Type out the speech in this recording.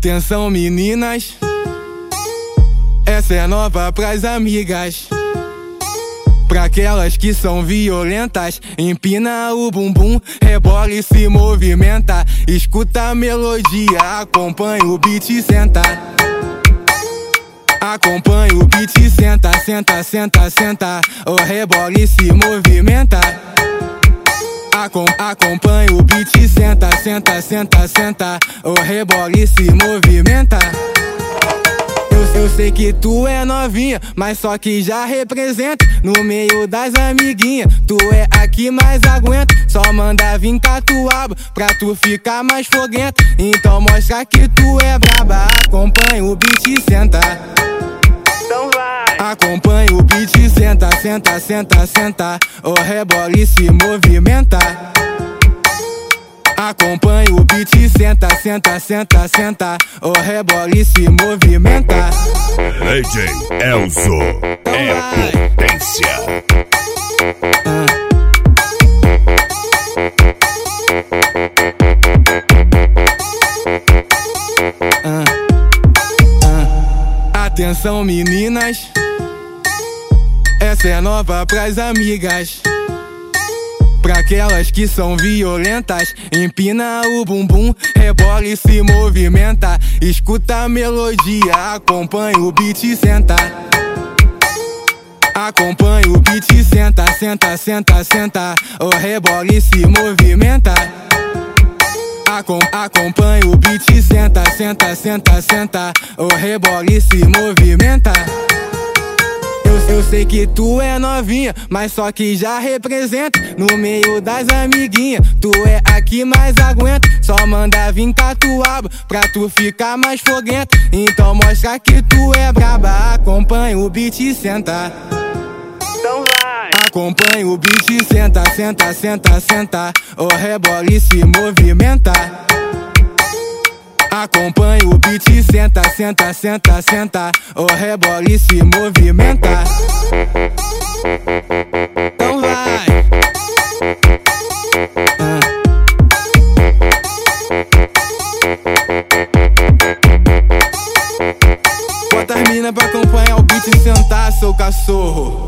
Atenção meninas, essa é nova pras amigas. Pra aquelas que são violentas, empina o bumbum, rebola e se movimenta. Escuta a melodia, acompanha o beat e senta. Acompanha o beat e senta, senta, senta, senta. O rebola e se movimenta. Acompanha o beat e senta, senta, senta, senta. O rebola e se movimenta. Eu sei que tu é novinha, mas só que já representa no meio das amiguinhas. Tu é a que mais aguenta, só manda vir catuaba pra tu ficar mais foguenta. Então mostra que tu é braba, acompanha o beat e senta. Então vai. Acompanha o beat e senta, senta, senta, senta. O rebola e se movimenta. Acompanha o beat e senta, senta, senta, senta. O rebola e se movimenta. DJ Elzo é potência. Atenção meninas, essa é nova pras amigas. Pra aquelas que são violentas, empina o bumbum, rebola e se movimenta. Escuta a melodia, acompanha o beat e senta. Acompanha o beat e senta, senta, senta, senta. O rebola e se movimenta. Acompanha o beat e senta, senta, senta, senta. O rebola e se movimenta. Eu sei que tu é novinha, mas só que já representa no meio das amiguinhas. Tu é a que mais aguenta, só manda vir catuaba pra tu ficar mais foguenta. Então mostra que tu é braba, acompanha o beat e senta. Então vai. Acompanha o beat e senta, senta, senta, senta. O rebola e se movimenta. Acompanha o beat e senta, senta, senta, senta. O rebola e se movimenta. Então vai. Bota as mina pra acompanhar o beat e sentar, seu cachorro.